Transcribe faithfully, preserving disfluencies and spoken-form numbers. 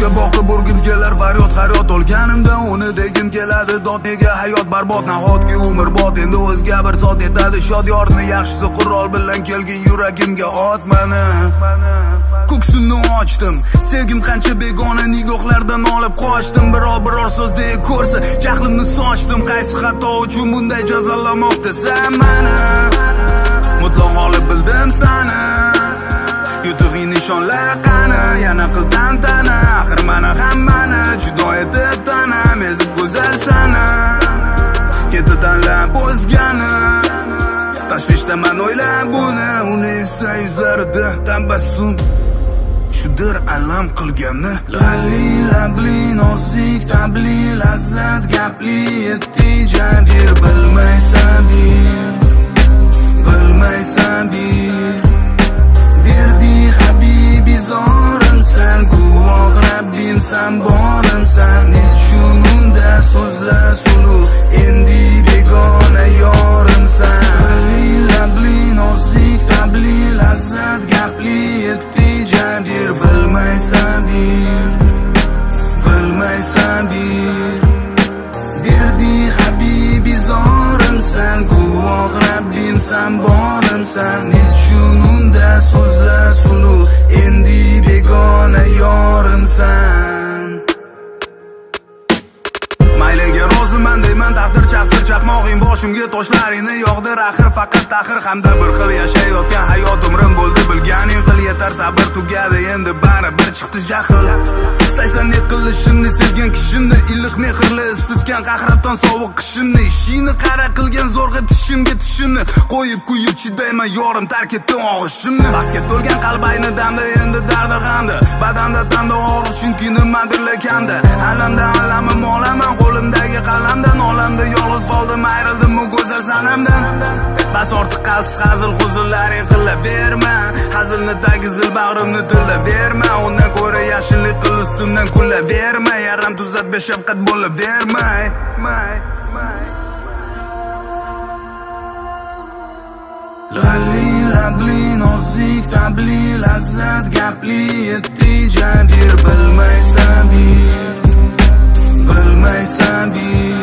Yuragimga boqib urgim kelar faryod haryod olganimda uni degim keladi dod nega hayot barbod nahotki umr bot endi o'zga bir zot yetadi shod yorni yaxshisi qurol bilan kelgin yuragimga ot mani ko'ksimni ochdim sevgim qancha begona nigohlardan olib qochdim biror biror so'zdek ko'rsa jahlimni sochdim qaysi xato uchun bunday jazolamoqda sen mani mutlaq g'olib bildim sani yutug'ing nishonlar qani yana qil tantana axir mana hammani judo etib tanam ezib go'zal sana ketidan lab o'zgani tashvishdaman o'ylab buni uni esa yuzlarida tabassum shudir alam qilgani lali labli nozik tabli lazzat gapli yetti jabir bilmaysan bir bilmaysan bir derdi habibi zorimsan guvoh rabbim san borimsan nechunimda so'zlar suluv endi begona yorimsan lali labli nozik tabli lazzat gapli yetti jabir bilmaysan bir bilmaysan bir derdi habibi zorimsan guvoh rabbim san borimsan nechunimda so'zlar suluv endi begona yorimsan mayliga roziman deyman taqdir chaqdir chaqmog'ing boshimga toshlaringni yog'dir axir faqat taxir hamda bir xil yashayotgan hayot umrim bo'ldi bilganing qil yetar sabr tugadi endi baribir chiqdi jahl istaysan ne qilishini sevgan kishini iliq mehrli isitgan qahraton sovuq qishini ishingni qara qilgan zo'rg'a tishimga tishini qo'yib kuyib chidayman yorim tark etdi og'ishimni vaqtga to'lgan qalb ayni damda endi dardi g'amda badanda tanda og'riq chunki nimadir lekanda alamda alamim olaman qo'limdagi qalamdan olamda yolg'iz qoldim ayrildim u go'zal sanamdan bas ortiq qaltis hazil huzunlaring qilaverma hazilni tagi zil bag'rimni tillaverma undan ko'ra yaxshilik qil ustimdan kullaverma yaram tuzat beshafqat bo'lavermay lali labli nozik tabli lazzat gapli yetti jabir bilmaysan bir bilmaysan bir